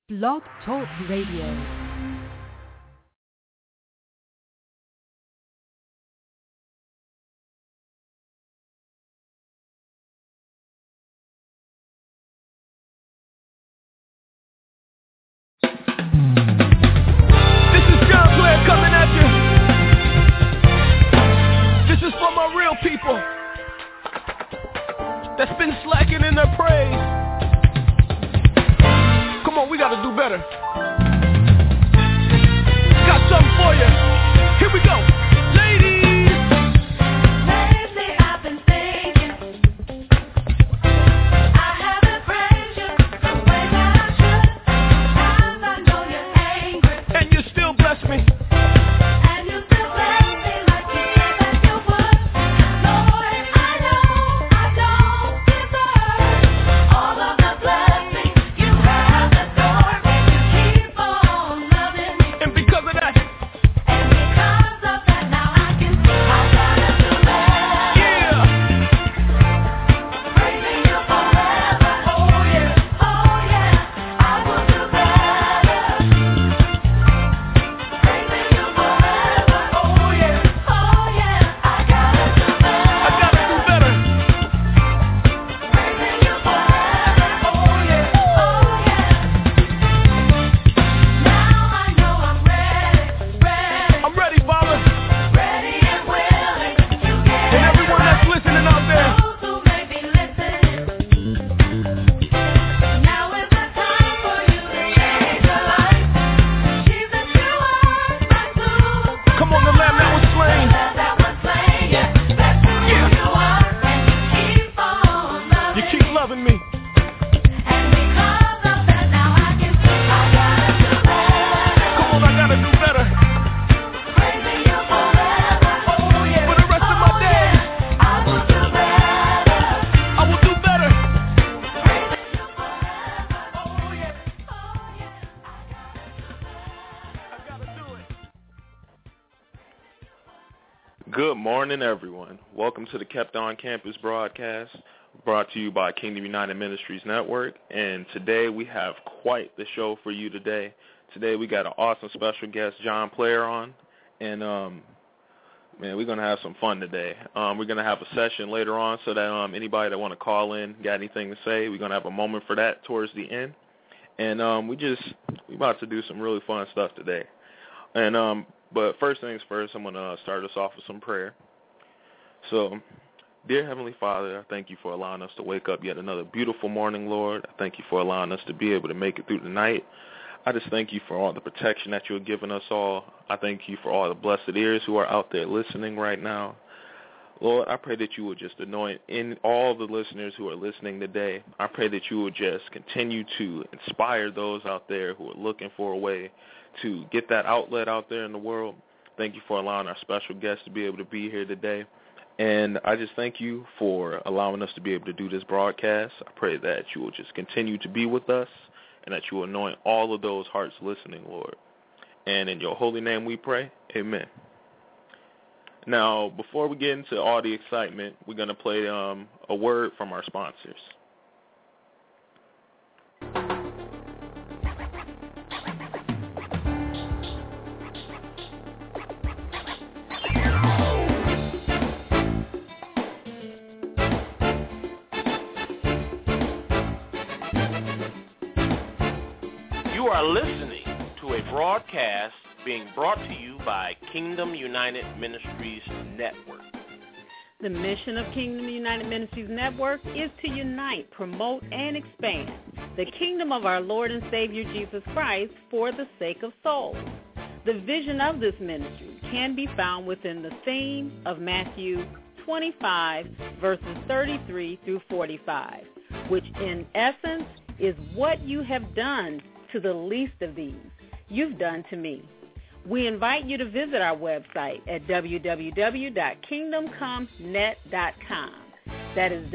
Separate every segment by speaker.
Speaker 1: Blog Talk Radio.
Speaker 2: People that's been slacking in their praise. Come on, we gotta do better. Got something for you. Here we go. Ladies, lately I've been thinking I haven't praised you the way that I should. Sometimes I know you're angry and you still bless me.
Speaker 3: Good morning, everyone. Welcome to the Kept On Campus broadcast, brought to you by Kingdom United Ministries Network. And today we have quite the show for you today. Today we got an awesome special guest, John Player, on. And, man, we're going to have some fun today. We're going to have a session later on so that anybody that want to call in, got anything to say, we're going to have a moment for that towards the end. And we about to do some really fun stuff today. And but first things first, I'm going to start us off with some prayer. So, dear Heavenly Father, I thank you for allowing us to wake up yet another beautiful morning, Lord. I thank you for allowing us to be able to make it through the night. I just thank you for all the protection that you have given us all. I thank you for all the blessed ears who are out there listening right now. Lord, I pray that you would just anoint in all the listeners who are listening today. I pray that you would just continue to inspire those out there who are looking for a way to get that outlet out there in the world. Thank you for allowing our special guest to be able to be here today. And I just thank you for allowing us to be able to do this broadcast. I pray that you will just continue to be with us and that you will anoint all of those hearts listening, Lord. And in your holy name we pray, amen. Now, before we get into all the excitement, we're going to play a word from our sponsors.
Speaker 4: You are listening to a broadcast being brought to you by Kingdom United Ministries Network.
Speaker 1: The mission of Kingdom United Ministries Network is to unite, promote, and expand the kingdom of our Lord and Savior Jesus Christ for the sake of souls. The vision of this ministry can be found within the theme of Matthew 25, verses 33 through 45, which in essence is what you have done to the least of these, you've done to me. We invite you to visit our website at www.kingdomcomenet.com. That is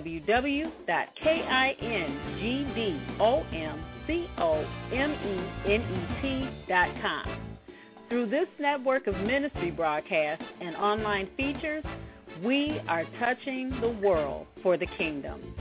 Speaker 1: www.kingdomcomenet.com. Through this network of ministry broadcasts and online features, we are touching the world for the kingdom.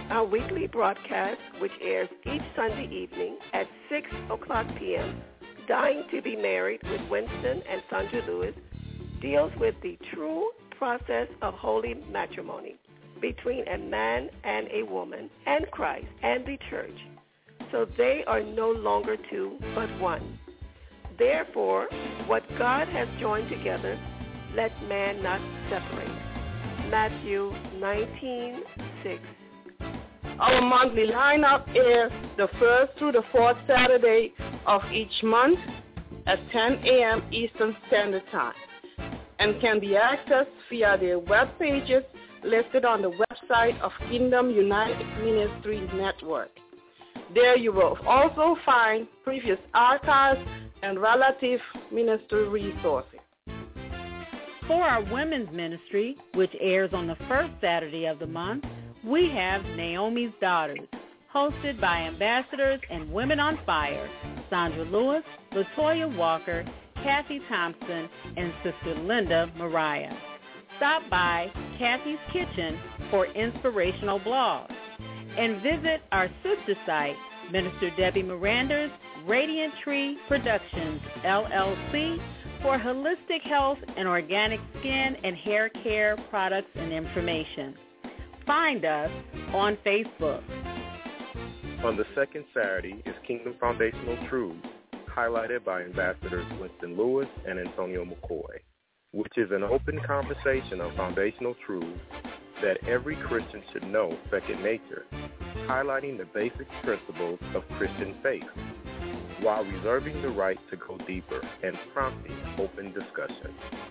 Speaker 5: Our weekly broadcast, which airs each Sunday evening at 6 o'clock p.m., Dying to be Married with Winston and Sandra Lewis, deals with the true process of holy matrimony between a man and a woman and Christ and the church. So they are no longer two, but one. Therefore, what God has joined together, let man not separate. Matthew 19:6.
Speaker 6: Our monthly lineup is the first through the fourth Saturday of each month at 10 a.m. Eastern Standard Time and can be accessed via their web pages listed on the website of Kingdom United Ministries Network. There you will also find previous archives and relative ministry resources.
Speaker 1: For our women's ministry, which airs on the first Saturday of the month, we have Naomi's Daughters, hosted by ambassadors and Women on Fire, Sandra Lewis, Latoya Walker, Kathy Thompson, and Sister Linda Mariah. Stop by Kathy's Kitchen for inspirational blogs and visit our sister site, Minister Debbie Miranda's Radiant Tree Productions, LLC, for holistic health and organic skin and hair care products and information. Find us on Facebook.
Speaker 7: On the second Saturday is Kingdom Foundational Truths, highlighted by Ambassadors Winston Lewis and Antonio McCoy, which is an open conversation of foundational truths that every Christian should know second nature, highlighting the basic principles of Christian faith, while reserving the right to go deeper and prompting open discussion.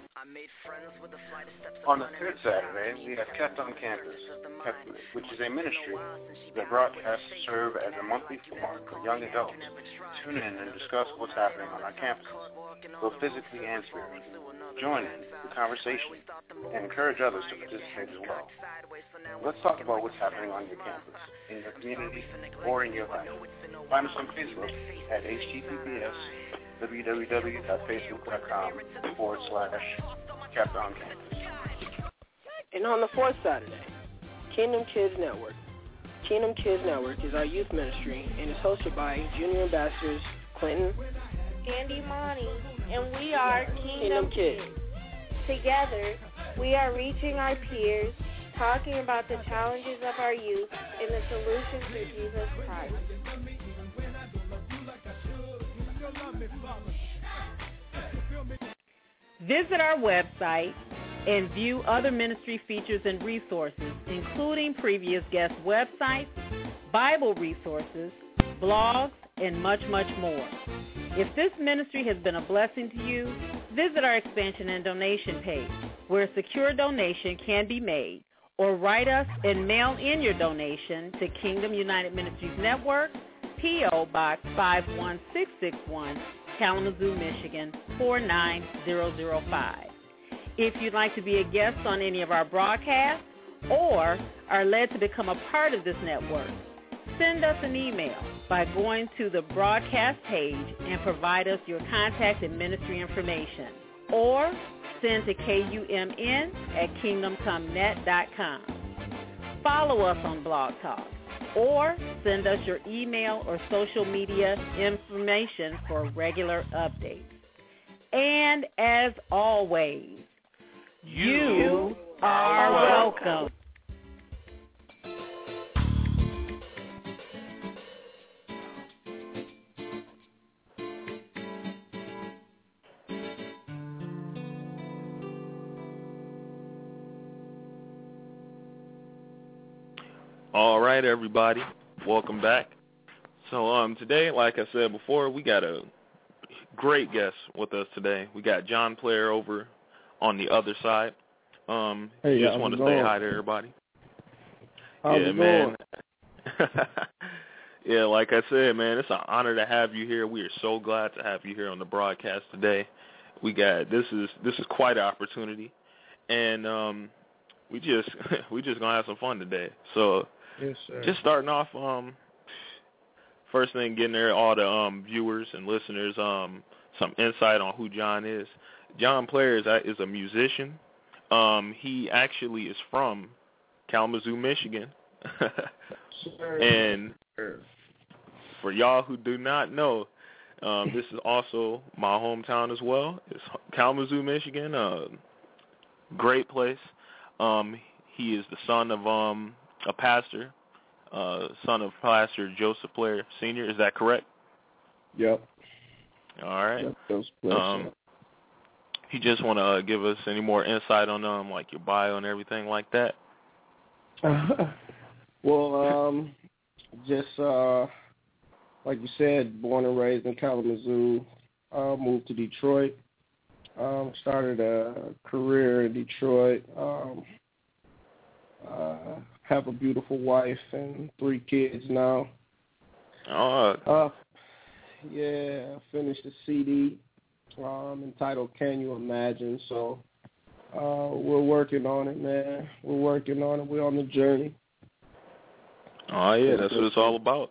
Speaker 8: On the third Saturday, we have Kept on Campus, which is a ministry that broadcasts serve as a monthly forum for young adults to tune in and discuss what's happening on our campuses, both physically and spiritually. Join in the conversation and encourage others to participate as well. Let's talk about what's happening on your campus, in your community, or in your life. Find us on Facebook at https://www.facebook.com/CapOnCampus.
Speaker 6: And on the fourth Saturday, Kingdom Kids Network. Kingdom Kids Network is our youth ministry and is hosted by Junior Ambassadors Clinton
Speaker 9: and Imani, and we are
Speaker 6: Kingdom Kids.
Speaker 9: Together, we are reaching our peers, talking about the challenges of our youth and the solutions through Jesus Christ.
Speaker 1: Visit our website and view other ministry features and resources, including previous guest websites, Bible resources, blogs, and much, much more. If this ministry has been a blessing to you, visit our expansion and donation page, where a secure donation can be made, or write us and mail in your donation to Kingdom United Ministries Network, P.O. Box 51661, Kalamazoo, Michigan 49005. If you'd like to be a guest on any of our broadcasts or are led to become a part of this network, send us an email by going to the broadcast page and provide us your contact and ministry information, or send to kumn@kingdomcomenet.com. Follow us on Blog Talk, or send us your email or social media information for regular updates. And as always, you are welcome.
Speaker 3: All right, everybody, welcome back. So today, like I said before, we got a great guest with us today. We got John Player over on the other side.
Speaker 10: Hey,
Speaker 3: just want to say hi to everybody.
Speaker 10: How's it going?
Speaker 3: Yeah, like I said, man, it's an honor to have you here. We are so glad to have you here on the broadcast today. We got this is quite an opportunity, and we just gonna have some fun today. So.
Speaker 10: Yes, sir.
Speaker 3: Just starting off, first thing, getting there, all the viewers and listeners, some insight on who John is. John Player is a musician. He actually is from Kalamazoo, Michigan.
Speaker 10: Sure.
Speaker 3: And for y'all who do not know, this is also my hometown as well. It's Kalamazoo, Michigan. Great place. He is the son of a pastor, son of Pastor Joseph Blair Sr. Is that correct?
Speaker 10: Yep.
Speaker 3: All right.
Speaker 10: Yep,
Speaker 3: you just want to give us any more insight on like your bio and everything like that?
Speaker 10: Well, just like you said, born and raised in Kalamazoo, moved to Detroit, started a career in Detroit, have a beautiful wife and 3 kids now. Yeah, finished a CD entitled Can You Imagine? So we're working on it, man. We're working on it. We're on the journey.
Speaker 3: Oh, yeah, that's what it's all about.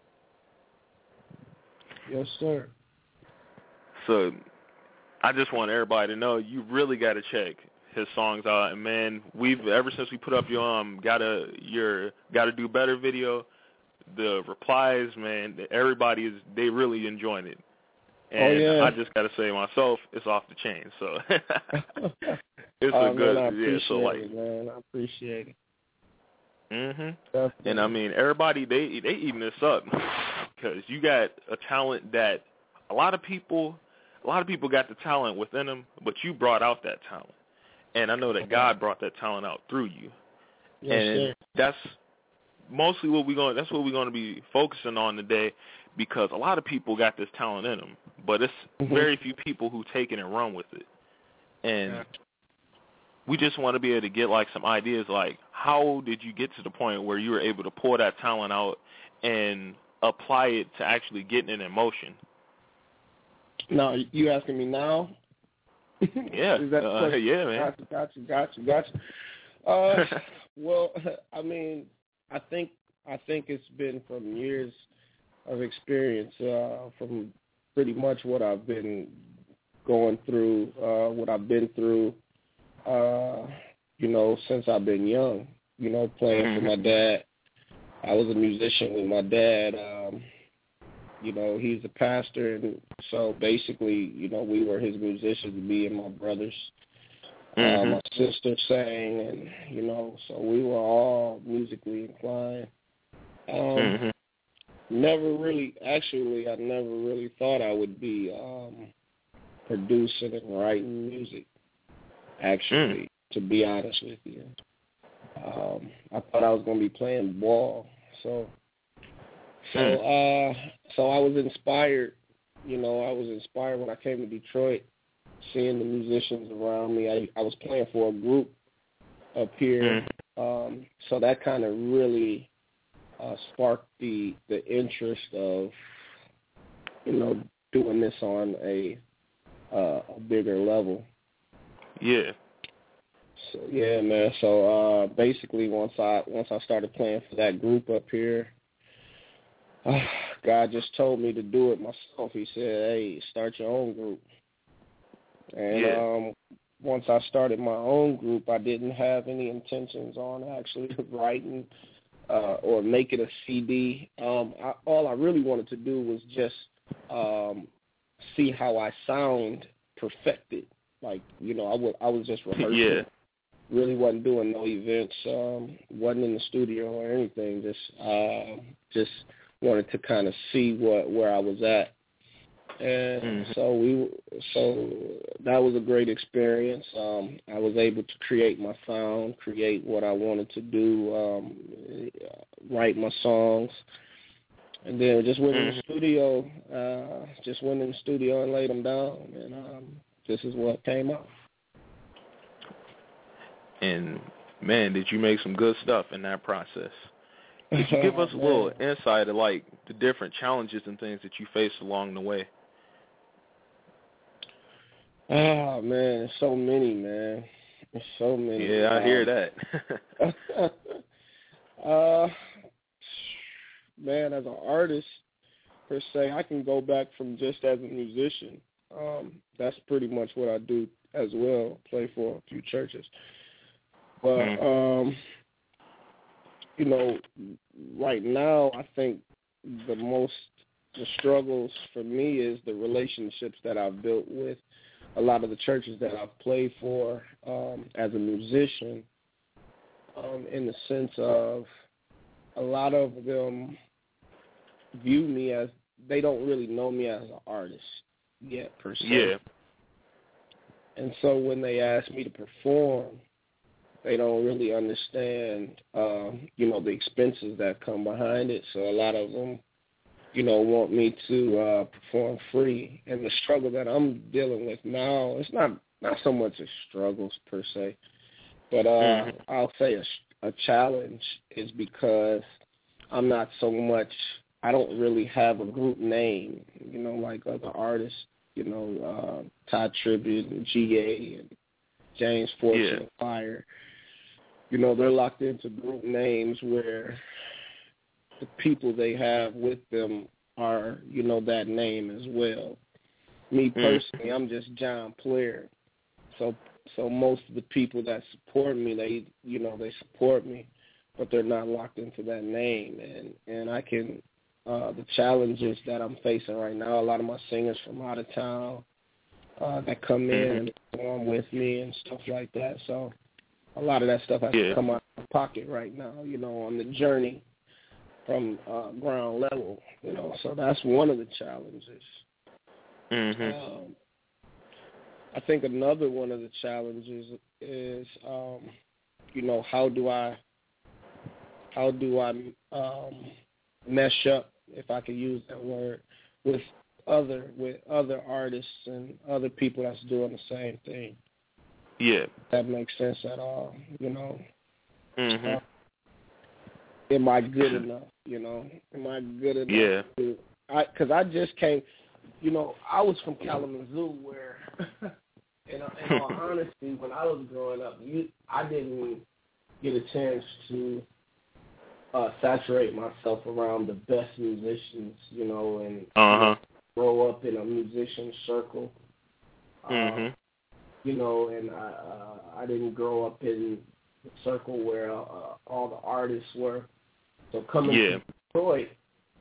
Speaker 10: Yes, sir.
Speaker 3: So I just want everybody to know you really got to check his songs out. And, man, ever since we put up your Gotta Do Better video, the replies, man, they really enjoying it. And I just got to say myself, it's off the chain. So it's a good,
Speaker 10: man, I appreciate it.
Speaker 3: Mm-hmm. And I mean, everybody they eating this up because you got a talent that a lot of people got the talent within them, but you brought out that talent, and I know that God brought that talent out through you.
Speaker 10: Yes,
Speaker 3: and
Speaker 10: sir.
Speaker 3: That's mostly what we're going to be focusing on today, because a lot of people got this talent in them, but it's very few people who take it and run with it. And we just want to be able to get like some ideas, like how did you get to the point where you were able to pull that talent out and apply it to actually getting it in motion?
Speaker 10: No, you asking me now?
Speaker 3: Yeah.
Speaker 10: Is that the question?
Speaker 3: Yeah, man.
Speaker 10: Gotcha. Well, I mean, I think it's been from years of experience, from pretty much what I've been going through, what I've been through, since I've been young, playing for my dad. I was a musician with my dad. He's a pastor, and so basically, we were his musicians, me and my brothers. My sister sang, and, so we were all musically inclined. I never really thought I would be producing and writing music, actually, to be honest with you. I thought I was going to be playing ball. So I was inspired, I was inspired when I came to Detroit, seeing the musicians around me. I was playing for a group up here, so that kind of really sparked the interest of, doing this on a bigger level.
Speaker 3: Yeah.
Speaker 10: So yeah, man. So basically, once I started playing for that group up here, God just told me to do it myself. He said, "Hey, start your own group." And once I started my own group, I didn't have any intentions on actually writing or making a CD. All I really wanted to do was just see how I sound perfected. Like, I was just rehearsing.
Speaker 3: Yeah.
Speaker 10: Really wasn't doing no events. Wasn't in the studio or anything. Just wanted to kind of see where I was at. And so that was a great experience. I was able to create my sound, create what I wanted to do, write my songs, and then just went in the studio. And laid them down, and this is what came out.
Speaker 3: And man, did you make some good stuff in that process? Could you give us a little insight of like the different challenges and things that you faced along the way?
Speaker 10: Oh, man, there's so many, man. There's so many.
Speaker 3: Yeah, I hear that.
Speaker 10: Man, as an artist, per se, I can go back from just as a musician. That's pretty much what I do as well, play for a few churches. But, right now, I think the struggles for me is the relationships that I've built with a lot of the churches that I've played for as a musician, in the sense of a lot of them view me as, they don't really know me as an artist yet, per se.
Speaker 3: Yeah.
Speaker 10: And so when they ask me to perform, they don't really understand, the expenses that come behind it. So a lot of them, want me to perform free. And the struggle that I'm dealing with now, it's not so much a struggle per se, but I'll say a challenge is because I'm not so much, I don't really have a group name, like other artists, Todd Tribbett and GA and James Fortune and Fire. They're locked into group names where the people they have with them are, that name as well. Me personally, I'm just John Player. So most of the people that support me, they support me, but they're not locked into that name. And I can, the challenges that I'm facing right now, a lot of my singers from out of town that come in and perform with me and stuff like that. So a lot of that stuff has to come out of my pocket right now, on the journey from ground level, So that's one of the challenges. I think another one of the challenges is, how do I mesh up, if I could use that word, with other artists and other people that's doing the same thing. Yeah. If that makes sense at all, Am I good enough, Am I good enough? Yeah. Because I just came, I was from Kalamazoo where, in all honesty, when I was growing up, I didn't get a chance to saturate myself around the best musicians, and grow up in a musician circle. And I didn't grow up in the circle where all the artists were. So coming to Detroit,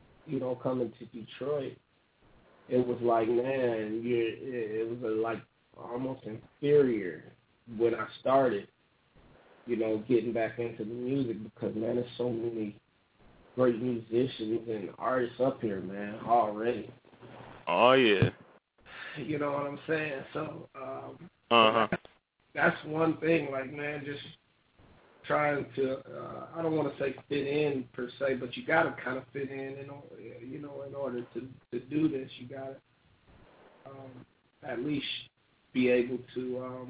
Speaker 10: it was like, man, it was like almost inferior when I started, getting back into the music, because, man, there's so many great musicians and artists up here, man, already.
Speaker 3: Oh, yeah.
Speaker 10: You know what I'm saying? So that's one thing, like, man, just trying to, I don't want to say fit in per se, but you got to kind of fit in order to do this. You got to at least be able to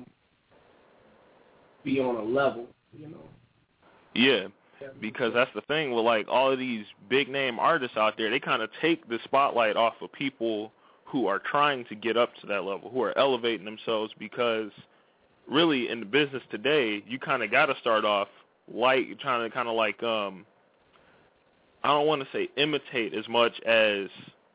Speaker 10: be on a level,
Speaker 3: Yeah, because that's the thing with, like, all of these big-name artists out there, they kind of take the spotlight off of people who are trying to get up to that level, who are elevating themselves, because really in the business today, you kind of got to start off like trying to kind of like, I don't want to say imitate as much as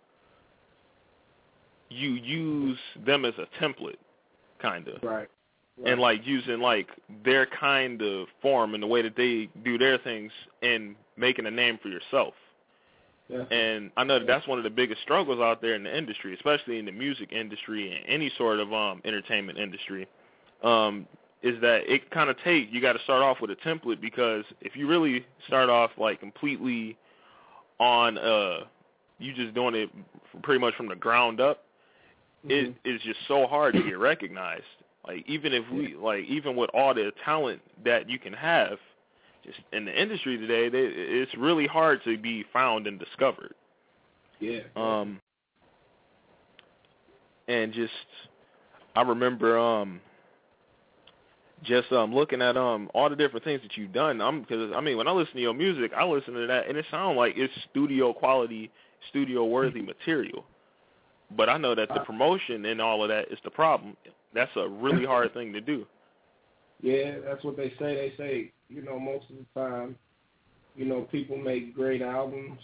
Speaker 3: you use them as a template, kind of.
Speaker 10: Right.
Speaker 3: And, like, using, like, their kind of form and the way that they do their things and making a name for yourself. Yeah. And I know that's one of the biggest struggles out there in the industry, especially in the music industry and any sort of entertainment industry, is that it kind of you got to start off with a template, because if you really start off, like, completely on you just doing it pretty much from the ground up, it is just so hard to get recognized. Like, even if even with all the talent that you can have, just in the industry today, it's really hard to be found and discovered.
Speaker 10: Yeah.
Speaker 3: And just, I remember just looking at all the different things that you've done. Because when I listen to your music, I listen to that, and it sounds like it's studio quality, studio worthy material. But I know that the promotion and all of that is the problem. That's a really hard thing to do.
Speaker 10: Yeah, that's what they say. They say, most of the time, people make great albums,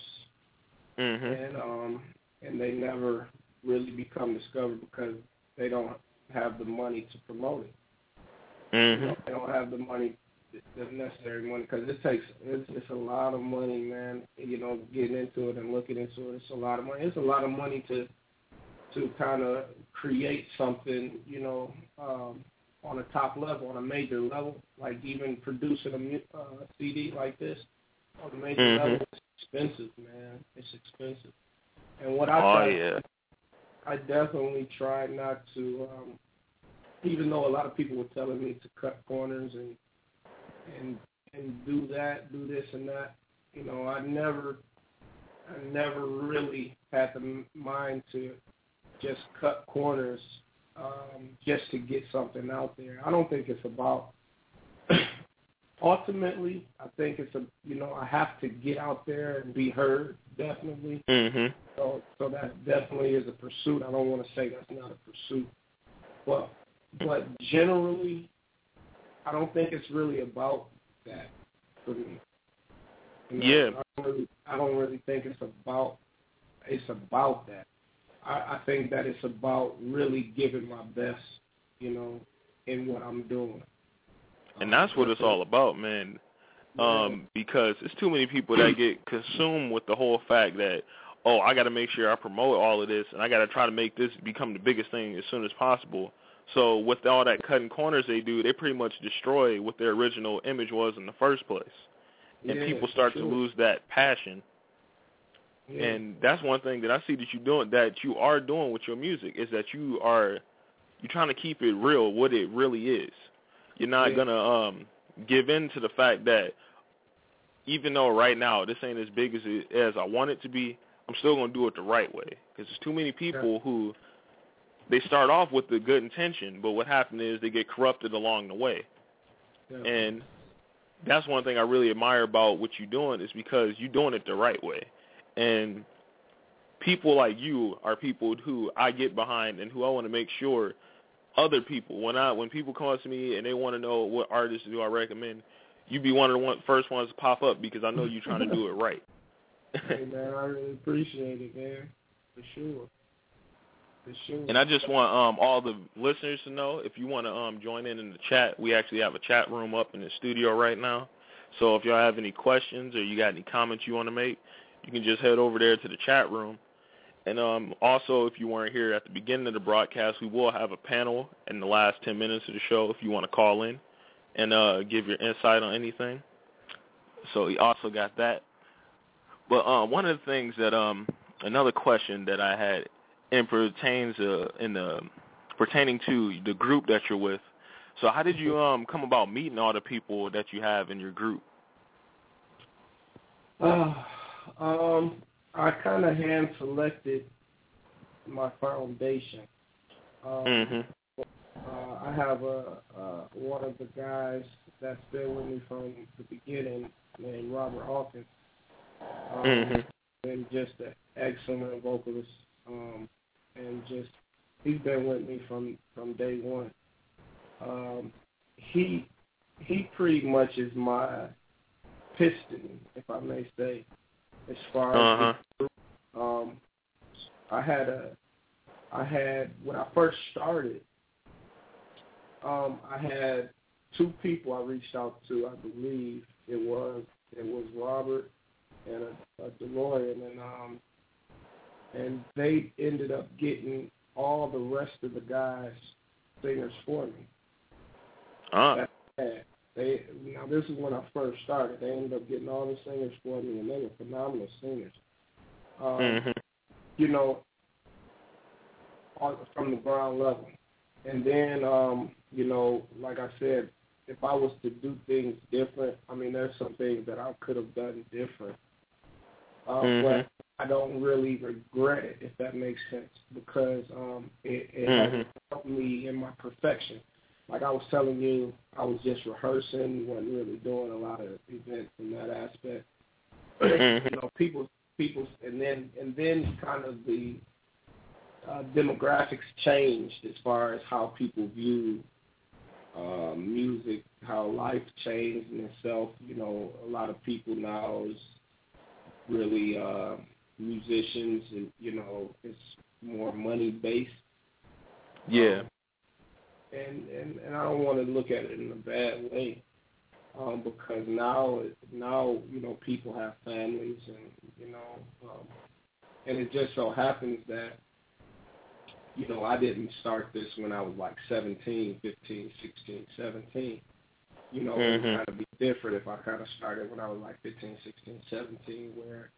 Speaker 10: and they never really become discovered because they don't have the money to promote it. They don't have the money the necessary money, because it's a lot of money, man. Getting into it and looking into it, it's a lot of money. It's a lot of money to kind of create something, on a top level, on a major level, like even producing a CD like this on a major level. It's expensive, man. It's expensive. And what I definitely try not to, even though a lot of people were telling me to cut corners and do this and that, I never really had the mind to just cut corners just to get something out there. I don't think it's about. Ultimately, I think it's I have to get out there and be heard, definitely.
Speaker 3: Mm-hmm.
Speaker 10: So that definitely is a pursuit. I don't want to say that's not a pursuit, but generally, I don't think it's really about that for me.
Speaker 3: Yeah.
Speaker 10: I don't really think it's about that. I think that it's about really giving my best, in what I'm doing.
Speaker 3: And that's what it's all about, man. Because it's too many people that get consumed with the whole fact that, I got to make sure I promote all of this, and I got to try to make this become the biggest thing as soon as possible. So with all that cutting corners they do, they pretty much destroy what their original image was in the first place. And people start to lose that passion. Yeah. And that's one thing that I see that you are doing with your music, is that you're trying to keep it real, what it really is. You're not going to give in to the fact that even though right now this ain't as big as I want it to be, I'm still going to do it the right way. Because there's too many people who, they start off with the good intention, but what happens is they get corrupted along the way. Yeah. And that's one thing I really admire about what you're doing, is because you're doing it the right way. And people like you are people who I get behind and who I want to make sure other people, when people come up to me and they want to know what artists do I recommend, you be one of the first ones to pop up, because I know you're trying to do it right.
Speaker 10: Hey, man, I really appreciate it, man, for sure.
Speaker 3: And I just want all the listeners to know, if you want to join in the chat, we actually have a chat room up in the studio right now. So if y'all have any questions or you got any comments you want to make, you can just head over there to the chat room. And also, if you weren't here at the beginning of the broadcast, we will have a panel in the last 10 minutes of the show if you want to call in and give your insight on anything. So we also got that. But one of the things that another question that I had pertaining to the group that you're with. So how did you come about meeting all the people that you have in your group?
Speaker 10: I kind of hand selected my foundation. I have one of the guys that's been with me from the beginning named Robert Hawkins. And just an excellent vocalist. And just, he's been with me from day one. He pretty much is my piston, if I may say, as far as the group. I had when I first started, I had two people I reached out to. I believe it was Robert and a DeLorean, and they ended up getting all the rest of the guys singers for me. Now this is when I first started. They ended up getting all the singers for me, and they were phenomenal singers. From the ground level. And then, like I said, if I was to do things different, I mean, there's some things that I could have done different. But I don't really regret it, if that makes sense, because it has helped me in my perfection. Like I was telling you, I was just rehearsing, wasn't really doing a lot of events in that aspect. People, and then kind of the demographics changed as far as how people view music, how life changed in itself. A lot of people now is really musicians, and it's more money based.
Speaker 3: Yeah.
Speaker 10: And I don't want to look at it in a bad way. because now people have families, and and it just so happens that I didn't start this when I was like 17, 15, 16, 17. It would kind of be different if I kind of started when I was like 15, 16, 17, where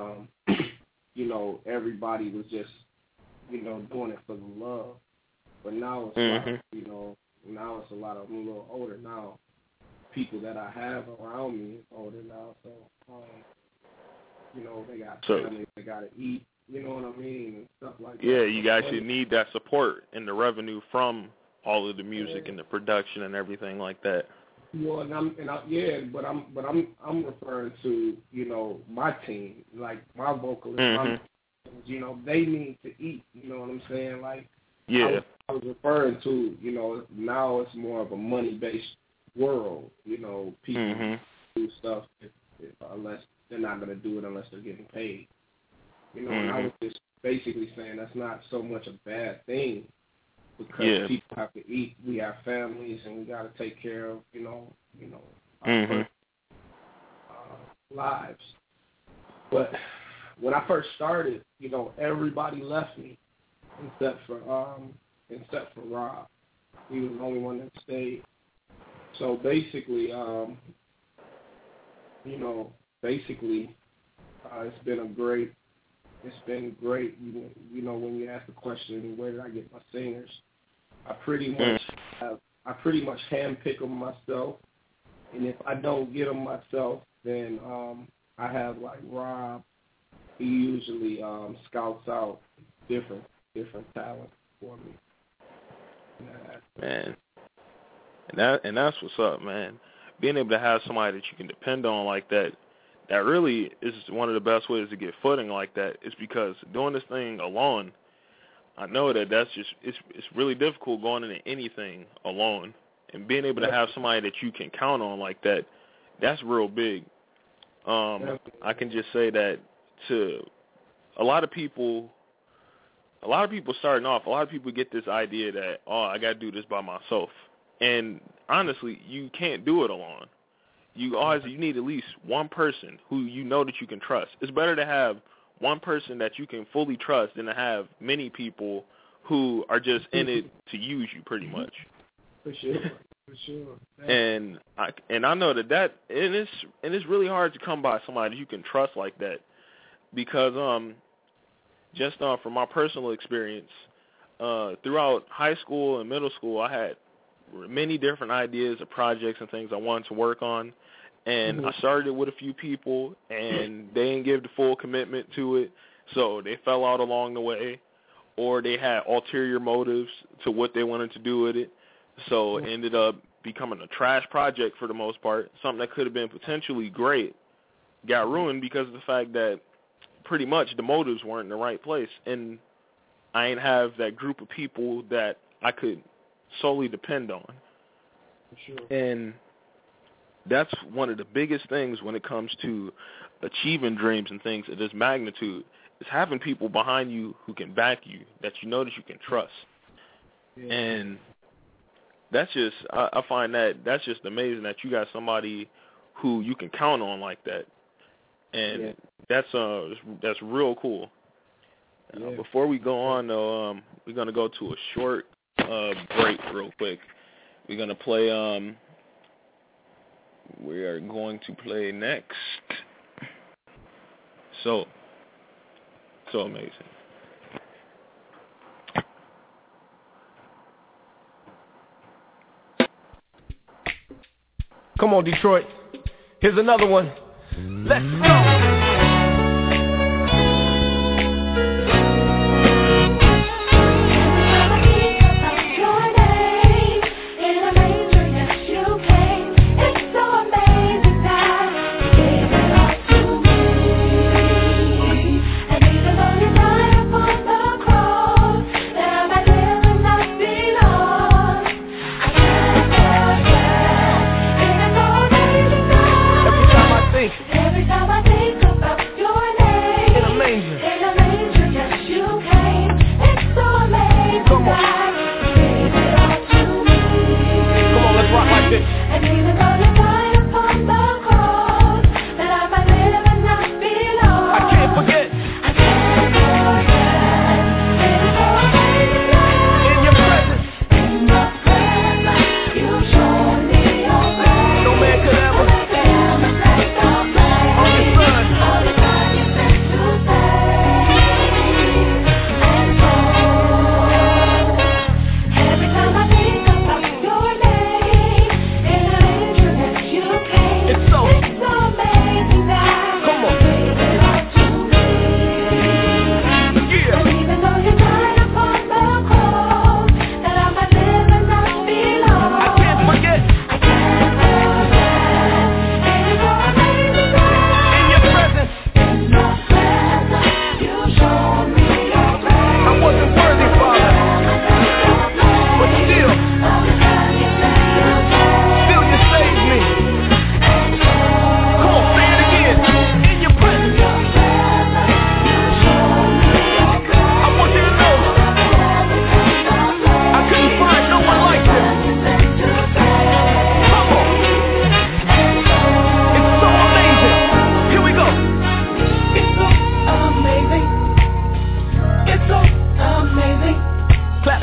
Speaker 10: everybody was just doing it for the love. But now it's now it's a lot of, I'm a little older now. People that I have around me is older now, so they got families, they got to eat, you know what I mean, and stuff like that.
Speaker 3: Yeah, you guys should need that support and the revenue from all of the music and the production and everything like that.
Speaker 10: Well, but I'm referring to my team, like my vocalists. They need to eat. You know what I'm saying? Like,
Speaker 3: yeah,
Speaker 10: I was referring to now it's more of a money-based world. People do stuff unless they're not going to do it unless they're getting paid. And I was just basically saying that's not so much a bad thing, because people have to eat. We have families, and we got to take care of our lives. But when I first started, everybody left me except for Rob. He was the only one that stayed. So basically, it's been great. When you ask the question, where did I get my singers? I pretty much handpick them myself, and if I don't get them myself, then I have like Rob. He usually scouts out different talent for me.
Speaker 3: Man, and that's what's up, man. Being able to have somebody that you can depend on like that. That really is one of the best ways to get footing like that, is because doing this thing alone, I know that's just, it's really difficult going into anything alone. And being able to have somebody that you can count on like that, that's real big. I can just say that to a lot of people starting off, a lot of people get this idea that, I got to do this by myself. And honestly, you can't do it alone. You need at least one person who that you can trust. It's better to have one person that you can fully trust than to have many people who are just in it to use you, pretty much.
Speaker 10: For sure.
Speaker 3: And I know that it's really hard to come by somebody you can trust like that, because just from my personal experience, throughout high school and middle school, I had many different ideas of projects and things I wanted to work on. And I started with a few people, and they didn't give the full commitment to it, so they fell out along the way, or they had ulterior motives to what they wanted to do with it, so it ended up becoming a trash project for the most part. Something that could have been potentially great got ruined because of the fact that pretty much the motives weren't in the right place, and I ain't have that group of people that I could solely depend on.
Speaker 10: Sure.
Speaker 3: And that's one of the biggest things when it comes to achieving dreams and things of this magnitude, is having people behind you who can back you, that you can trust.
Speaker 10: Yeah.
Speaker 3: And that's just, I find that's just amazing that you got somebody who you can count on like that. And that's real cool. Before we go on, though, we're going to go to a short break real quick. We're going to play, we are going to play next. So amazing.
Speaker 11: Come on, Detroit. Here's another one. Let's go.
Speaker 2: Every time I think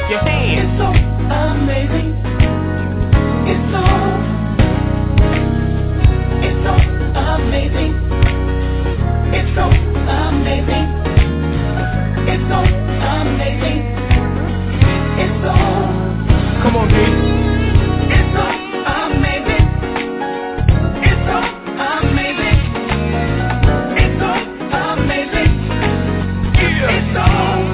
Speaker 11: with your hands.
Speaker 2: It's so amazing. It's so amazing. It's so amazing. It's so amazing. It's so.
Speaker 11: Come on, dude.
Speaker 2: It's so amazing. It's so amazing. It's so amazing.
Speaker 11: Yeah.
Speaker 2: It's so.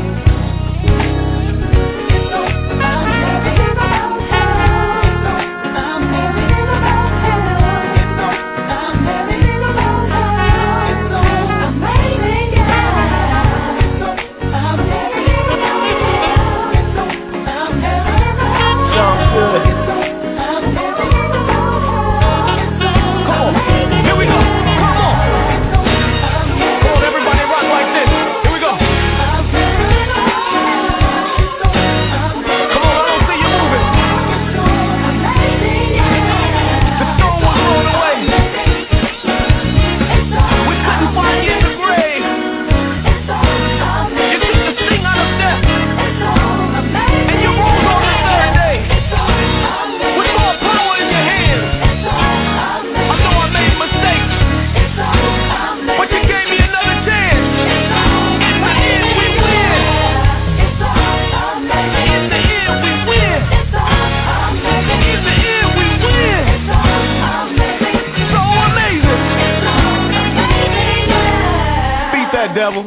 Speaker 2: It's so amazing about heaven. It's so amazing about heaven. It's so amazing about heaven. It's so amazing, yeah. It's so amazing about heaven. It's so amazing about heaven.
Speaker 11: Sounds good.
Speaker 2: It's so amazing about heaven. It's so
Speaker 11: Come on.
Speaker 2: amazing.
Speaker 11: Here we go. Come on. Come on, everybody rock like this. Here we go. Come on, I don't see you moving. The storm was blown away. We couldn't find you in the grave. You took the sting out of death. And you rose on the third day. With more power in your hands. I know I made mistakes. But you gave me another chance. In the end, we win. In the end, we win. In the end, we win. So amazing. Beat that devil.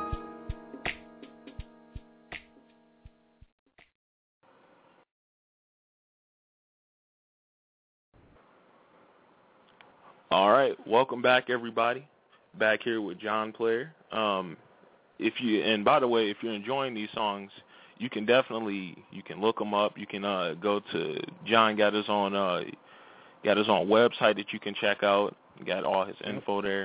Speaker 3: All right, welcome back, everybody. Back here with John Player. And by the way, if you're enjoying these songs, you can look them up. You can go to John got his own website that you can check out. Got all his info there.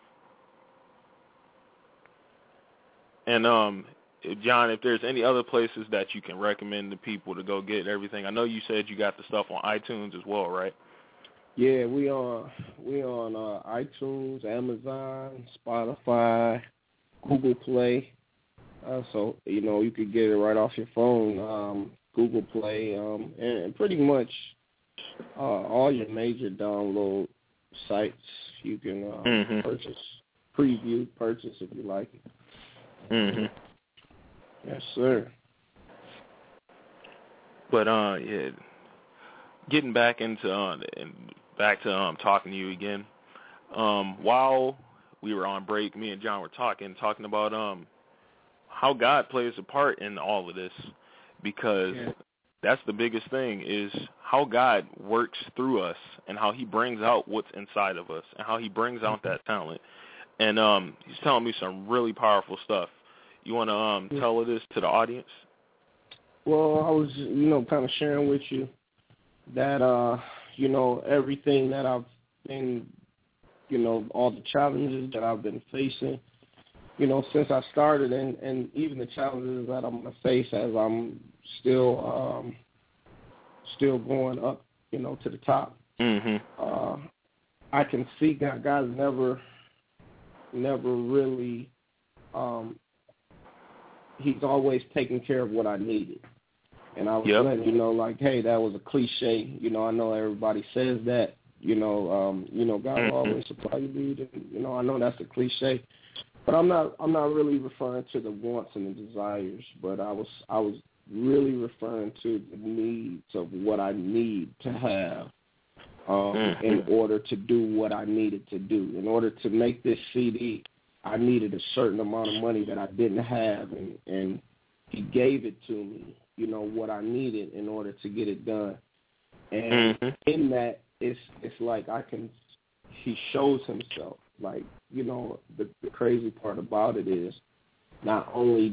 Speaker 3: And John, if there's any other places that you can recommend to people to go get everything, I know you said you got the stuff on iTunes as well, right?
Speaker 10: Yeah, we on iTunes, Amazon, Spotify, Google Play. So you could get it right off your phone. Google Play, and pretty much all your major download sites you can purchase if you like it.
Speaker 3: Mhm.
Speaker 10: Yes, sir.
Speaker 3: But yeah, getting back into talking to you again. While we were on break, me and John were talking about how God plays a part in all of this, because that's the biggest thing, is how God works through us and how he brings out what's inside of us and how he brings out that talent. And he's telling me some really powerful stuff. You want to tell this to the audience?
Speaker 10: Well, I was, kind of sharing with you that, everything that I've been, all the challenges that I've been facing, since I started, and even the challenges that I'm going to face as I'm still going up, to the top.
Speaker 3: Mm-hmm.
Speaker 10: I can see God's never really, he's always taking care of what I needed. And I was letting you know, like, hey, that was a cliche. I know everybody says that. God will always supply your need, and I know that's a cliche. But I'm not really referring to the wants and the desires, but I was really referring to the needs of what I need to have in order to do what I needed to do. In order to make this CD, I needed a certain amount of money that I didn't have, and he gave it to me, what I needed in order to get it done. And in that, it's like he shows himself. Like, the crazy part about it is not only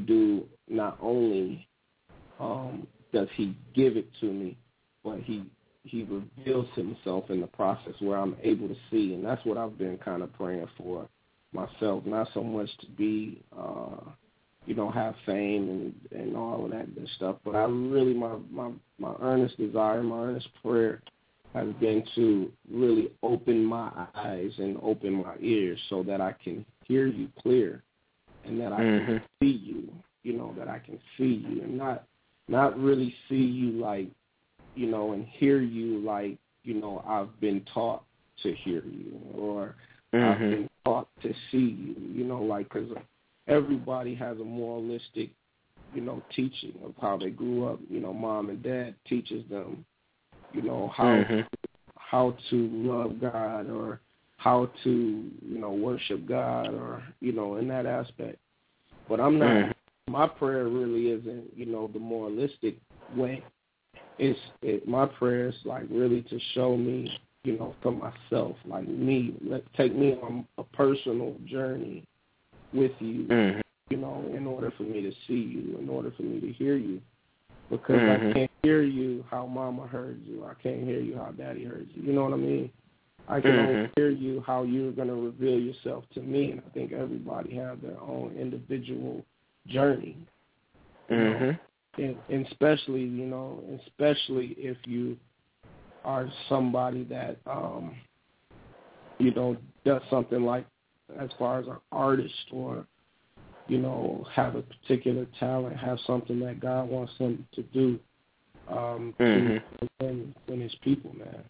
Speaker 10: does he give it to me, but he reveals himself in the process where I'm able to see. And that's what I've been kind of praying for myself, not so much to be, have fame and all of that good stuff, but I really, my earnest desire, my earnest prayer has been to really open my eyes and open my ears so that I can hear you clear and that I can see you, that I can see you, and not not really see you like, you know, and hear you like, you know, I've been taught to hear you, or I've been taught to see you, you know, like, because everybody has a moralistic, you know, teaching of how they grew up. You know, mom and dad teaches them, you know, how to love God, or how to, you know, worship God, or, you know, in that aspect. But I'm not, my prayer really isn't, you know, the moralistic way. My prayer is like really to show me, you know, for myself, like me, take me on a personal journey with you, you know, in order for me to see you, in order for me to hear you. Because I can't hear you how mama heard you. I can't hear you how daddy heard you. You know what I mean? I can only hear you how you're going to reveal yourself to me. And I think everybody has their own individual journey. You know? And especially, you know, especially if you are somebody that, you know, does something like as far as an artist, or, you know, have a particular talent, have something that God wants them to do in his people, man.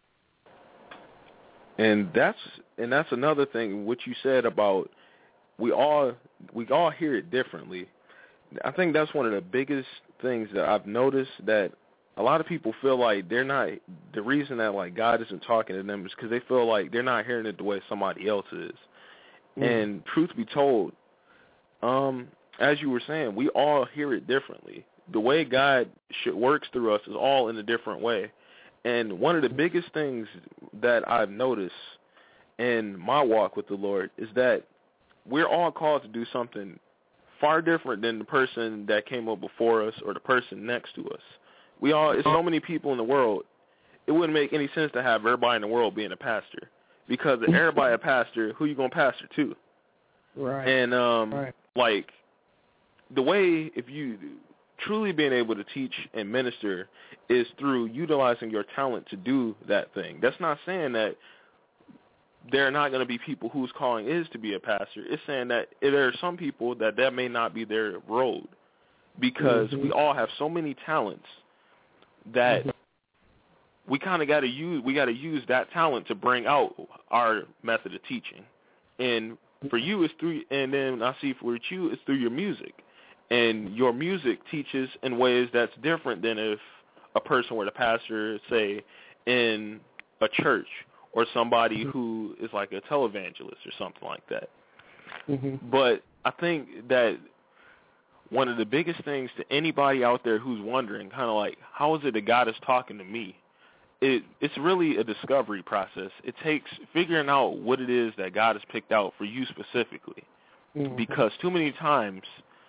Speaker 3: And that's another thing, what you said about we all hear it differently. I think that's one of the biggest things that I've noticed, that a lot of people feel like they're not, the reason that like God isn't talking to them is because they feel like they're not hearing it the way somebody else is. And truth be told, as you were saying, we all hear it differently. The way God works through us is all in a different way. And one of the biggest things that I've noticed in my walk with the Lord is that we're all called to do something far different than the person that came up before us or the person next to us. It's so many people in the world, it wouldn't make any sense to have everybody in the world being a pastor. Because if everybody a pastor, who you going to pastor to?
Speaker 10: Right.
Speaker 3: And, like, the way, if you truly being able to teach and minister is through utilizing your talent to do that thing. That's not saying that there are not going to be people whose calling is to be a pastor. It's saying that there are some people that may not be their road, because we all have so many talents that we kind of got to use that talent to bring out our method of teaching. And for you, it's through, and then I see for you, it's through your music. And your music teaches in ways that's different than if a person were to pastor, say, in a church, or somebody who is like a televangelist or something like that. But I think that one of the biggest things to anybody out there who's wondering, kind of like, how is it that God is talking to me? It's really a discovery process. It takes figuring out what it is that God has picked out for you specifically. Because too many times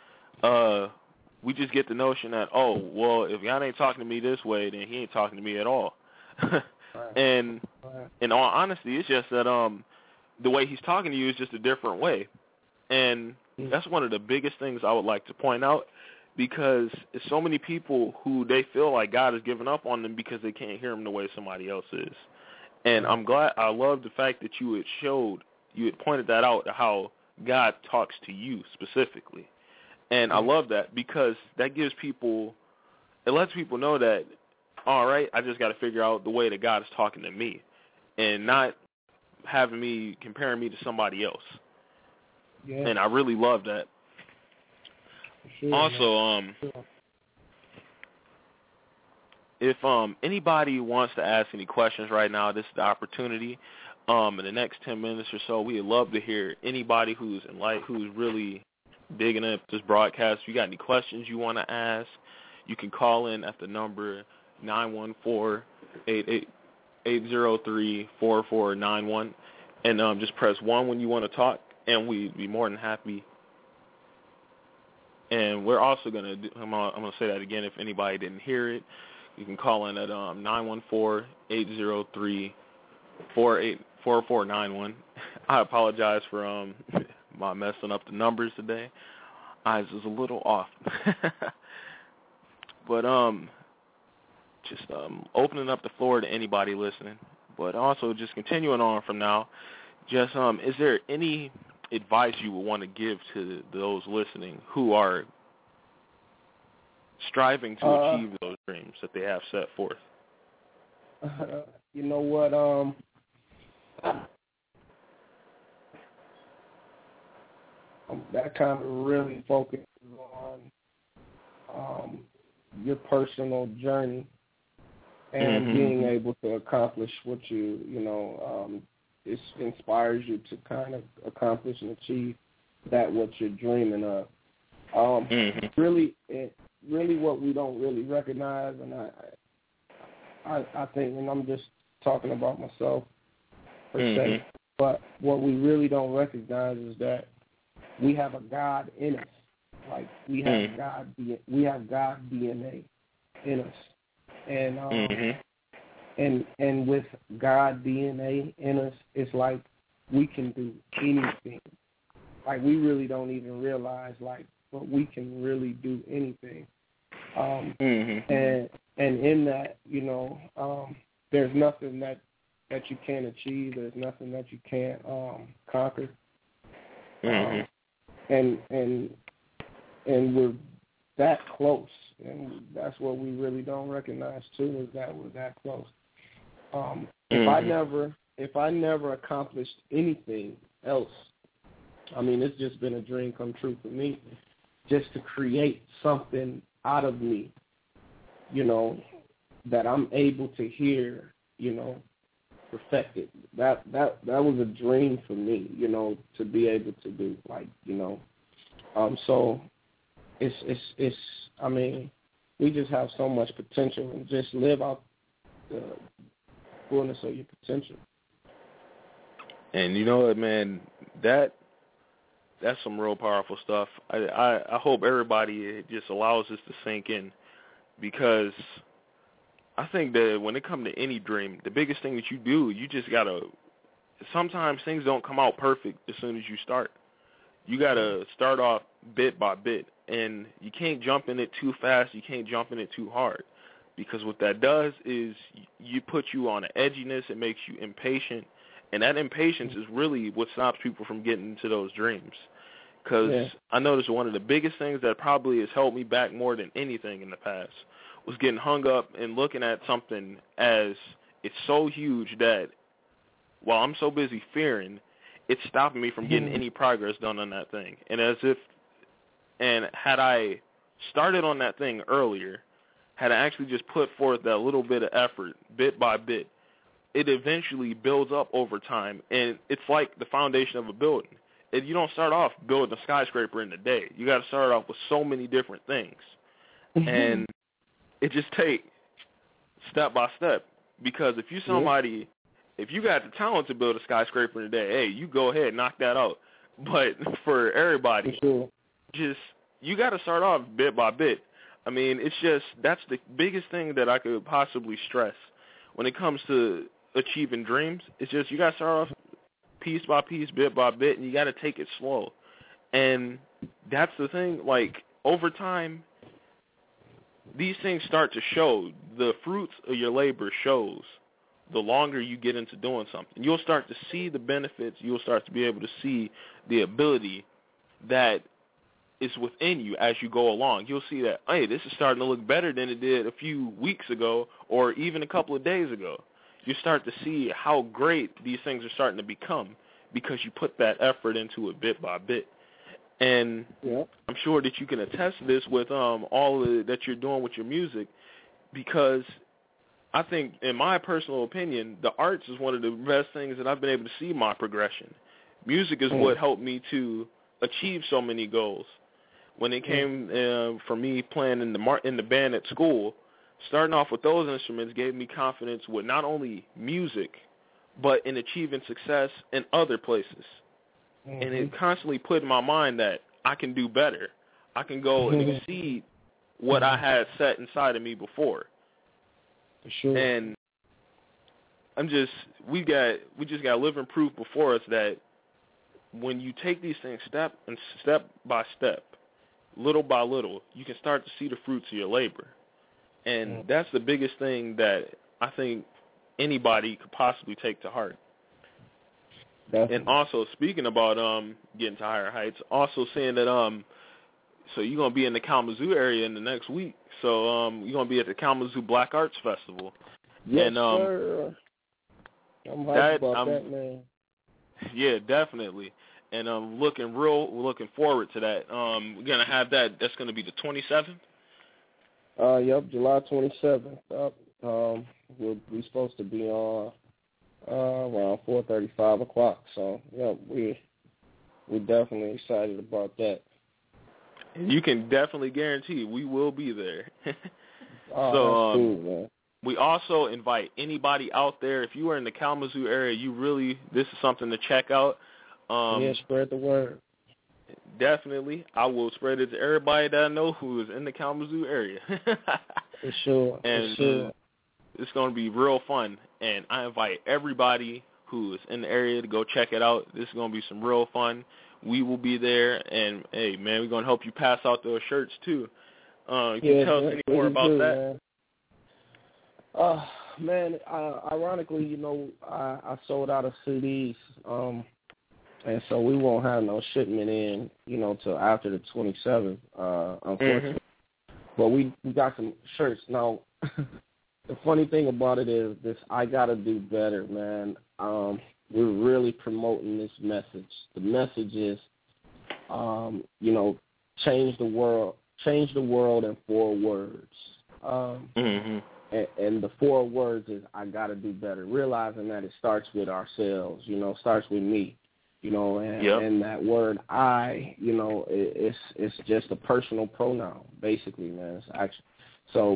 Speaker 3: we just get the notion that, oh, well, if God ain't talking to me this way, then he ain't talking to me at all. And in all honesty, it's just that the way he's talking to you is just a different way. And that's one of the biggest things I would like to point out, because it's so many people who they feel like God has given up on them because they can't hear him the way somebody else is. And I love the fact that you had pointed that out, how God talks to you specifically. And I love that, because that it lets people know that, all right, I just got to figure out the way that God is talking to me, and not comparing me to somebody else. Yeah. And I really love that. Sure, also, if anybody wants to ask any questions right now, this is the opportunity. In the next 10 minutes or so, we'd love to hear anybody who's really digging up this broadcast. If you got any questions you want to ask, you can call in at the number 914-803-4491, and just press 1 when you want to talk, and we'd be more than happy. And we're also going to I'm going to say that again if anybody didn't hear it. You can call in at 914-803-4491. I apologize for my messing up the numbers today. I was a little off. But just opening up the floor to anybody listening. But also just continuing on from now, just is there any advice you would want to give to those listening who are striving to achieve those dreams that they have set forth?
Speaker 10: You know what? That kind of really focuses on your personal journey and being able to accomplish what it inspires you to kind of accomplish and achieve what you're dreaming of. Really what we don't really recognize, and I think, and I'm just talking about myself per se, but what we really don't recognize is that we have a God in us. Like we have God DNA in us, and with God DNA in us, it's like we can do anything. Like we really don't even realize but we can really do anything. And in that, there's nothing that you can't achieve. There's nothing that you can't conquer. And we're that close, and that's what we really don't recognize too, is that we're that close. If I never accomplished anything else, I mean, it's just been a dream come true for me, just to create something out of me, that I'm able to hear, perfected. That was a dream for me, to be able to do, so it's I mean, we just have so much potential, and just live out the fullness of your potential.
Speaker 3: And you know what, man, that's some real powerful stuff. I hope everybody just allows this to sink in, because I think that when it comes to any dream, the biggest thing that you do, you just got to, sometimes things don't come out perfect as soon as you start. You got to start off bit by bit, and you can't jump in it too fast. You can't jump in it too hard, because what that does is you put you on an edginess. It makes you impatient, and that impatience is really what stops people from getting into those dreams. Because I noticed one of the biggest things that probably has held me back more than anything in the past was getting hung up and looking at something as it's so huge that while I'm so busy fearing, it's stopping me from getting any progress done on that thing. And had I started on that thing earlier, had I actually just put forth that little bit of effort, bit by bit, it eventually builds up over time. And it's like the foundation of a building. You don't start off building a skyscraper in a day. You got to start off with so many different things. And it just takes step by step. Because if you somebody, if you got the talent to build a skyscraper in a day, hey, you go ahead, knock that out. But for everybody, just you got to start off bit by bit. I mean, it's just, that's the biggest thing that I could possibly stress when it comes to achieving dreams. It's just you got to start off piece by piece, bit by bit, and you got to take it slow. And that's the thing, over time, these things start to show. The fruits of your labor shows the longer you get into doing something. You'll start to see the benefits. You'll start to be able to see the ability that is within you as you go along. You'll see that, hey, this is starting to look better than it did a few weeks ago or even a couple of days ago. You start to see how great these things are starting to become because you put that effort into it bit by bit. And I'm sure that you can attest to this with all of that you're doing with your music, because I think, in my personal opinion, the arts is one of the best things that I've been able to see my progression. Music is what helped me to achieve so many goals. When it came for me playing in the band at school, starting off with those instruments gave me confidence with not only music, but in achieving success in other places. And it constantly put in my mind that I can do better. I can go and exceed what I had set inside of me before.
Speaker 10: For sure.
Speaker 3: And we just got living proof before us that when you take these things step by step, little by little, you can start to see the fruits of your labor. And that's the biggest thing that I think anybody could possibly take to heart.
Speaker 10: Definitely.
Speaker 3: And also, speaking about getting to higher heights, also saying that so you're going to be in the Kalamazoo area in the next week So you're going to be at the Kalamazoo Black Arts Festival.
Speaker 10: Yes,
Speaker 3: and,
Speaker 10: sir. I'm hyped about that, man.
Speaker 3: Yeah, definitely. And I'm looking forward to that. We're going to have that. That's going to be the 27th?
Speaker 10: Yep, July 27th. We're supposed to be on around 4:30, 5 o'clock. So, yeah, we're definitely excited about that.
Speaker 3: You can definitely guarantee we will be there.
Speaker 10: Oh,
Speaker 3: so,
Speaker 10: that's cool, man.
Speaker 3: We also invite anybody out there. If you are in the Kalamazoo area, this is something to check out.
Speaker 10: Yeah, spread the word.
Speaker 3: Definitely. I will spread it to everybody that I know who is in the Kalamazoo area.
Speaker 10: For sure.
Speaker 3: And
Speaker 10: for sure.
Speaker 3: It's going to be real fun. And I invite everybody who is in the area to go check it out. This is going to be some real fun. We will be there. And, hey, man, we're going to help you pass out those shirts, too. Can you tell us any more about that?
Speaker 10: Man. Ironically, I sold out of CDs. And so we won't have no shipment in, till after the 27th, unfortunately.
Speaker 3: Mm-hmm.
Speaker 10: But we got some shirts. Now, the funny thing about it is this: I gotta do better, man. We're really promoting this message. The message is, change the world in 4 words.
Speaker 3: Mm-hmm.
Speaker 10: And the 4 words is I gotta do better. Realizing that it starts with ourselves. Starts with me. And that word I, it's just a personal pronoun, basically, man. It's actually, so,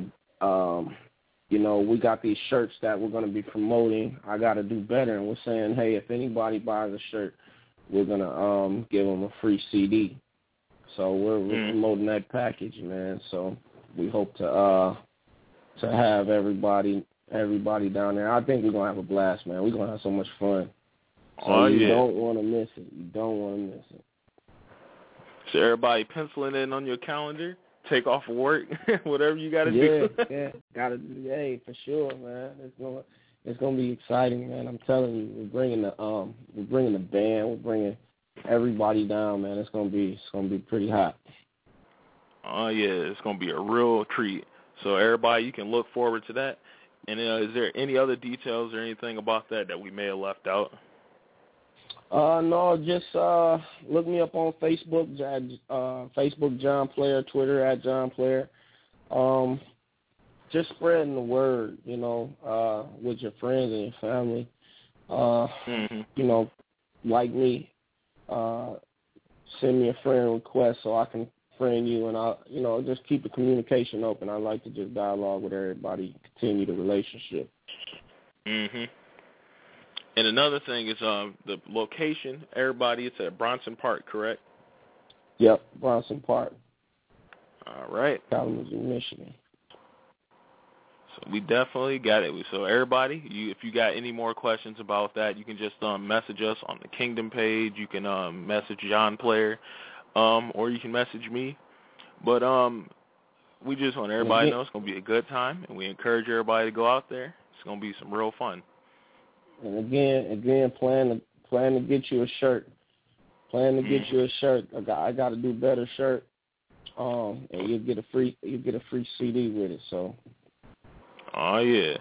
Speaker 10: we got these shirts that we're going to be promoting. I got to do better. And we're saying, hey, if anybody buys a shirt, we're going to give them a free CD. So we're promoting that package, man. So we hope to have everybody down there. I think we're going to have a blast, man. We're going to have so much fun. So you don't want to miss it. You don't want to miss it.
Speaker 3: So everybody penciling in on your calendar, take off of work, whatever you got to do.
Speaker 10: Yeah, got to do. Hey, for sure, man. It's gonna be exciting, man. I'm telling you, we're bringing the band, we're bringing everybody down, man. It's gonna be pretty hot.
Speaker 3: Oh yeah, it's gonna be a real treat. So everybody, you can look forward to that. And is there any other details or anything about that we may have left out?
Speaker 10: No, just look me up on Facebook, Facebook John Player, Twitter @JohnPlayer. Just spreading the word, with your friends and your family. Like me, send me a friend request so I can friend you, and I'll, just keep the communication open. I like to just dialogue with everybody, continue the relationship.
Speaker 3: Mhm. And another thing is the location. Everybody, it's at Bronson Park, correct?
Speaker 10: Yep, Bronson Park.
Speaker 3: All right.
Speaker 10: Kalamazoo, Michigan.
Speaker 3: So we definitely got it. So everybody, if you got any more questions about that, you can just message us on the Kingdom page. You can message John Player, or you can message me. But we just want everybody to know it's going to be a good time, and we encourage everybody to go out there. It's going to be some real fun.
Speaker 10: And again, plan to get you a shirt. Plan to get you a shirt. I got to do better shirt. And you'll get a free CD with it. So.
Speaker 3: Oh yeah.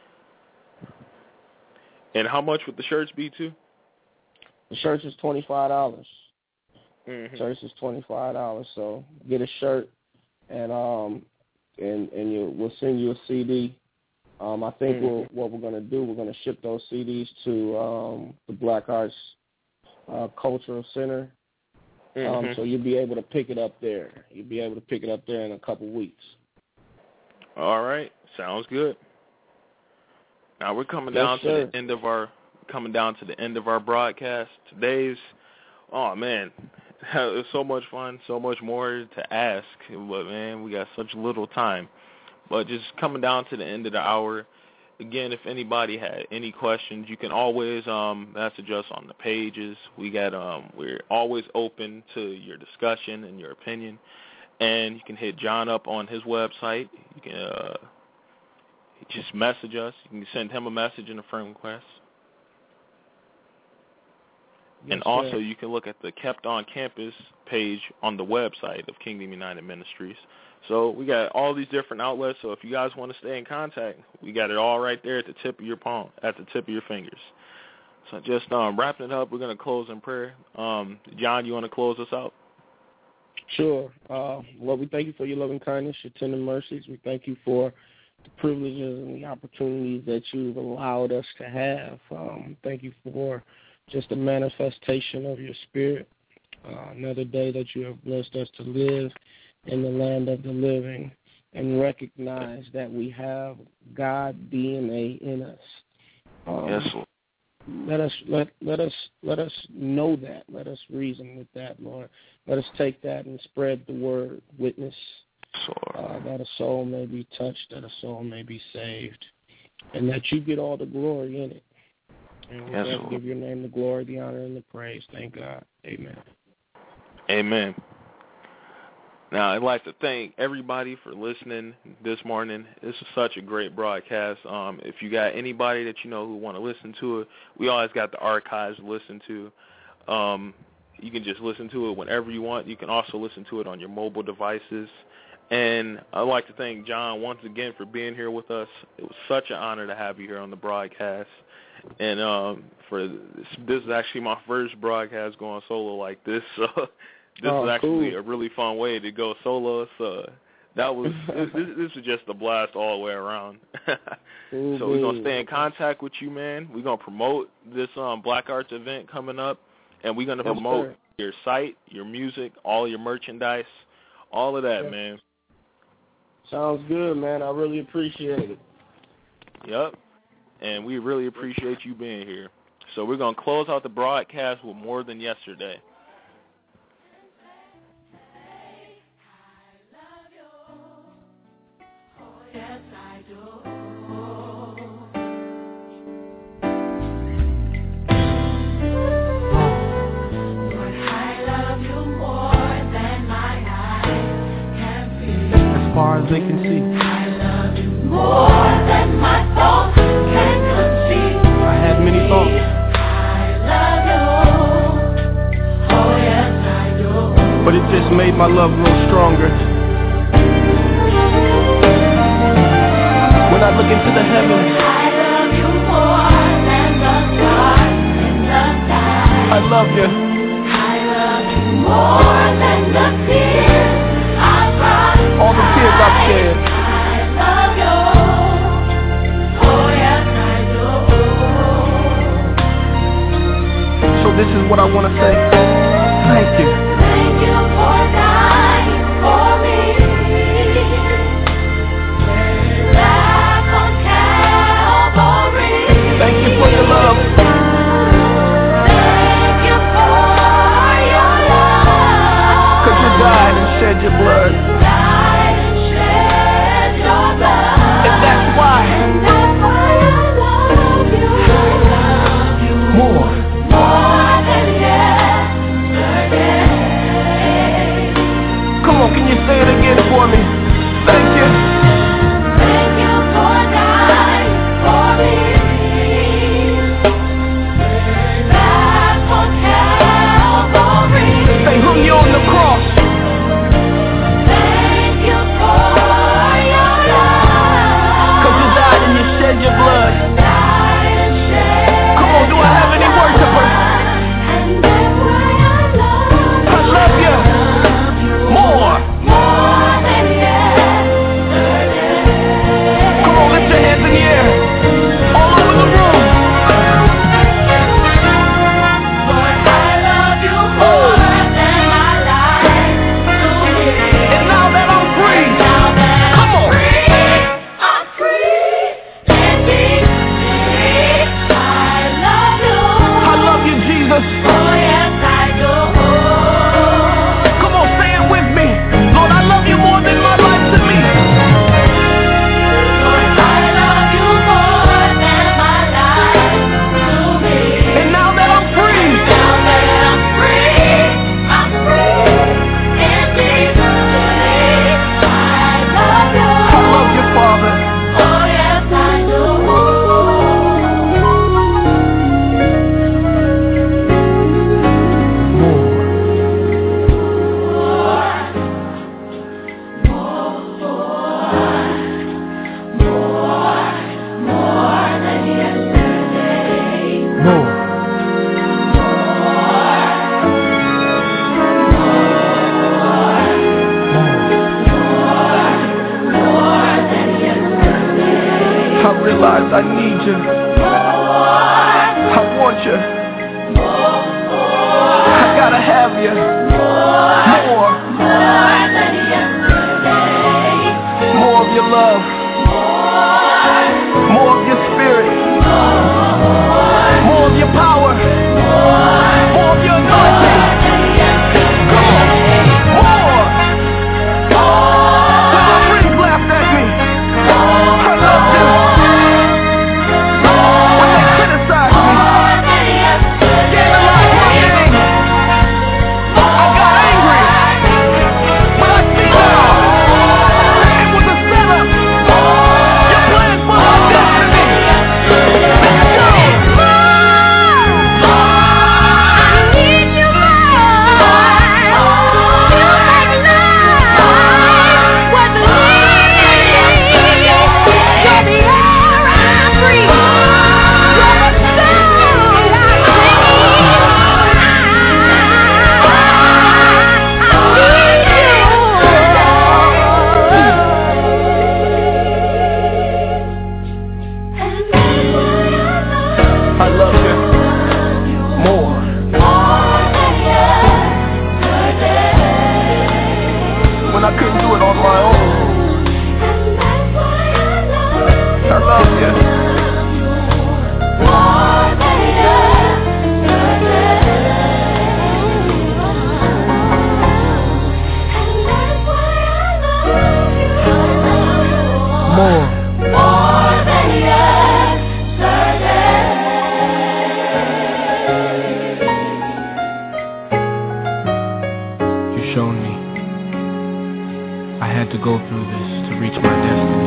Speaker 3: And how much would the shirts be too?
Speaker 10: The shirts is $25.
Speaker 3: Mm-hmm.
Speaker 10: Shirts is $25. So get a shirt, and we'll send you a CD. I think what we're going to do, we're going to ship those CDs to the Black Arts Cultural Center. So you'll be able to pick it up there. You'll be able to pick it up there in a couple weeks.
Speaker 3: All right, sounds good. Now we're coming down to the end of our broadcast. Today's, oh man, it was so much fun, so much more to ask, but man, we got such little time. But just coming down to the end of the hour, again, if anybody had any questions, you can always message us on the pages. We're always open to your discussion and your opinion. And you can hit John up on his website. You can just message us. You can send him a message and a friend request. And also, you can look at the Kept On Campus page on the website of Kingdom United Ministries. So we got all these different outlets. So if you guys want to stay in contact, we got it all right there at the tip of your palm, at the tip of your fingers. So just wrapping it up, we're going to close in prayer. John, you want to close us out?
Speaker 10: Sure. Lord, we thank you for your loving kindness, your tender mercies. We thank you for the privileges and the opportunities that you've allowed us to have. Thank you for just a manifestation of your spirit, another day that you have blessed us to live in the land of the living and recognize that we have God DNA in us.
Speaker 3: Yes, Lord.
Speaker 10: Let us know that. Let us reason with that, Lord. Let us take that and spread the word, witness, that a soul may be touched, that a soul may be saved, and that you get all the glory in it. And we just give your name the glory, the honor, and the praise. Thank God. Amen.
Speaker 3: Amen. Now, I'd like to thank everybody for listening this morning. This is such a great broadcast. If you got anybody that you know who want to listen to it, we always got the archives to listen to. You can just listen to it whenever you want. You can also listen to it on your mobile devices. And I'd like to thank John once again for being here with us. It was such an honor to have you here on the broadcast. And this is actually my first broadcast going solo like this, so this is actually a really fun way to go solo. So that was this was just a blast all the way around. So we're gonna stay in contact with you, man. We're gonna promote this Black Arts event coming up, and we're gonna promote your site, your music, all your merchandise, all of that, man.
Speaker 10: Sounds good, man. I really appreciate it.
Speaker 3: Yep. And we really appreciate you being here. So we're going to close out the broadcast with More Than Yesterday.
Speaker 2: Yes, I do. Lord, I love you more than my eyes can see.
Speaker 11: As far as they can see.
Speaker 2: I love you more than my soul can conceive.
Speaker 11: I had many thoughts.
Speaker 2: I love you. Oh, yes, I do.
Speaker 11: But it just made my love grow stronger. When I look into the heavens,
Speaker 2: I love you more than the stars in the sky.
Speaker 11: I love you.
Speaker 2: I love you more than the tears I've cried.
Speaker 11: All the tears I've shed.
Speaker 2: I love you. Oh, yes, I do.
Speaker 11: So this is what I want to say. Thank you.
Speaker 2: Thank you for dying for me.
Speaker 11: Thank you for your love.
Speaker 2: Thank you for your love.
Speaker 11: 'Cause you died and shed your blood.
Speaker 2: Died and shed your blood.
Speaker 11: And that's why.
Speaker 2: I love you. I love you
Speaker 11: More
Speaker 2: than yesterday.
Speaker 11: realize I need you. I want you. I gotta have you. More. More of your love. More of your spirit. More of your power. More of your anointing. Come on. More. When my friends laughed at me, I loved you. When they criticized me, gave a lie to my name, I got angry. But I see now, it was a setup. Your plan for my destiny. Let's go. I love you more. When I couldn't do it on my own, I love you. More. You've shown me I had to go through this to reach my destiny.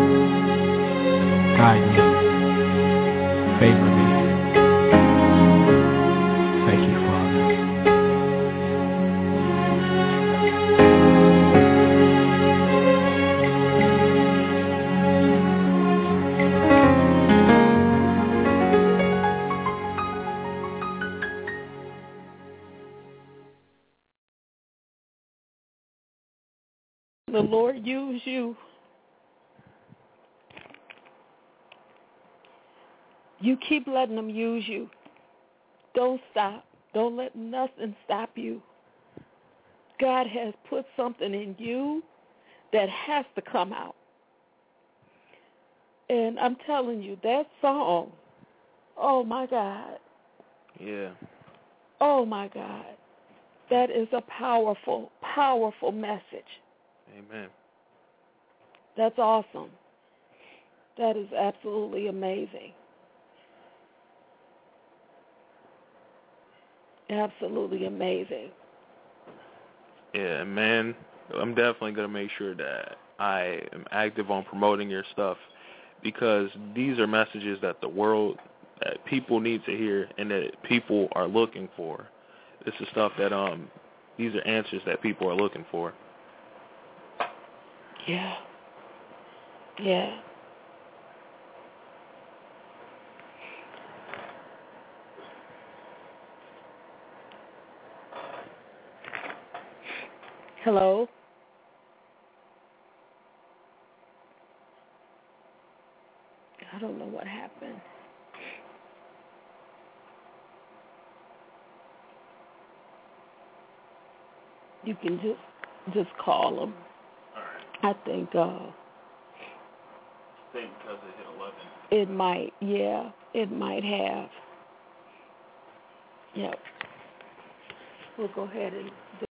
Speaker 11: Guide me. Favor me. Thank you, Father.
Speaker 1: The Lord use you. You keep letting him use you. Don't stop. Don't let nothing stop you. God has put something in you that has to come out. And I'm telling you, that song, oh my God.
Speaker 3: Yeah.
Speaker 1: Oh my God. That is a powerful, powerful message.
Speaker 3: Amen.
Speaker 1: That's awesome. That is absolutely amazing. Absolutely amazing.
Speaker 3: Yeah, man, I'm definitely going to make sure that I am active on promoting your stuff, because these are messages that the world, that people need to hear and that people are looking for. This is stuff that, these are answers that people are looking for.
Speaker 1: Yeah. Yeah. Hello? I don't know what happened. You can just call them.
Speaker 3: All right.
Speaker 1: I think
Speaker 3: because it hit 11.
Speaker 1: it might, yeah, it might have. Yep. We'll go ahead and